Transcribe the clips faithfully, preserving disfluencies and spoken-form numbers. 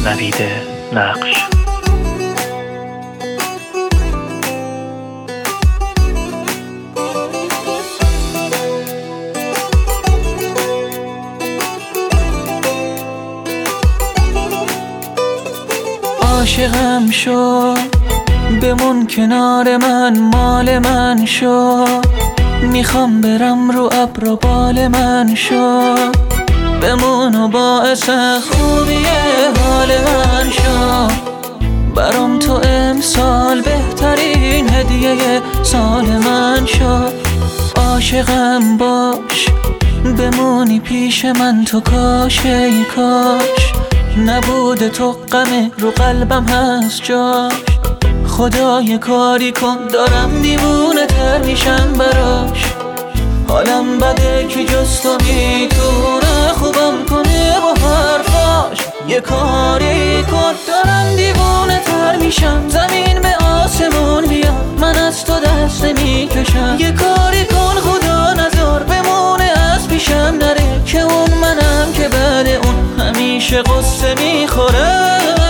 نوید نقش. عاشقم شو، بمون کنار من، مال من شو. میخوام برم رو ابر و بال من شو. بمون و باعث خوبی حال من شو. برام تو امسال بهترین هدیه سال من شو. عاشقم باش، بمونی پیش من تو، کاش ای کاش نبوده تو غم رو قلبم هست جاش. خدا یه کاری کن، دارم دیوونه تر میشم براش. حالم بده که جز تو میتونه خوبم کنه با حرفاش. یه کاری کن، دارم دیوونه تر میشم. زمین به آسمون بیاد، من از تو دست میکشم. یه کاری کن خدا نذار بمونه از پیشم نره، که اون منم که بعد اون همیشه قصه میخوره.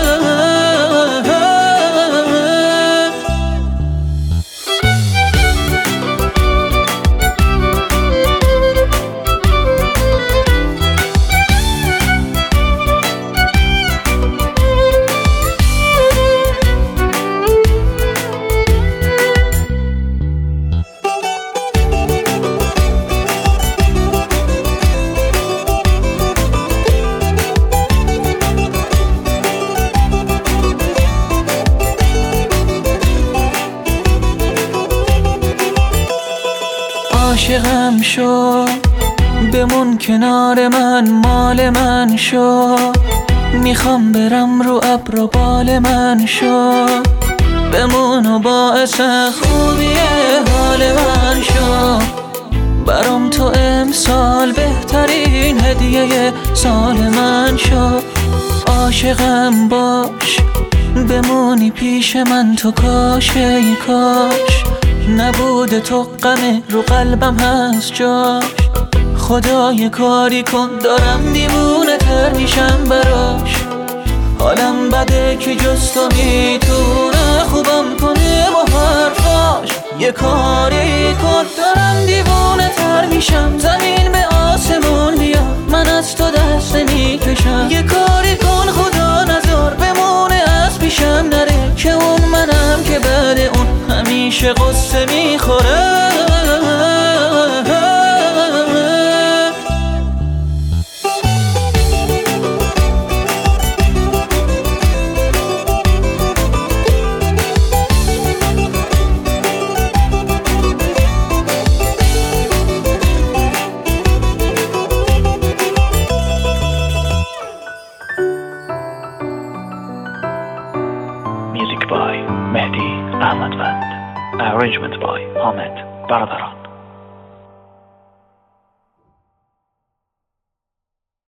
عاشقم شو، بمون کنار من، مال من شو. میخوام برم رو ابر و بال من شو. بمون و باعث خوبی حال من شو. برام تو امسال بهترین هدیه سال من شو. عاشقم باش، بمونی پیش من تو، کاش ای کاش نبوده تو غم رو قلبم هست جاش. خدا یه کاری کن، دارم دیوونه تر میشم براش. حالم بده که جز تو میتونه خوبم کنه با حرفاش. یه کاری کن، دارم دیوونه تر میشم. زمین به آسمون بیاد، من از تو دست میکشم. یه کاری کن خدا نذار بمونه از پیشم نره، که اون منم که بعد اون همیشه قصه میخوره. Music by Mehdi Ahmadwand. Arrangement by Ahmed Baradara.